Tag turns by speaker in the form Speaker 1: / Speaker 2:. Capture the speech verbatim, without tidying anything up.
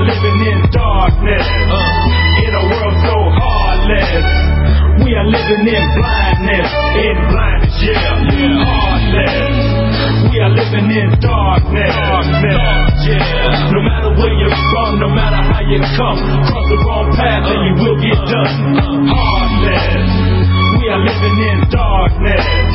Speaker 1: are living in darkness, in a world so heartless. We are living in blindness, in blindness, yeah, yeah, heartless. We are living in darkness, darkness, yeah. No matter where you're from, no matter how you come, cross the wrong path and you will get done. Heartless. We are living in darkness.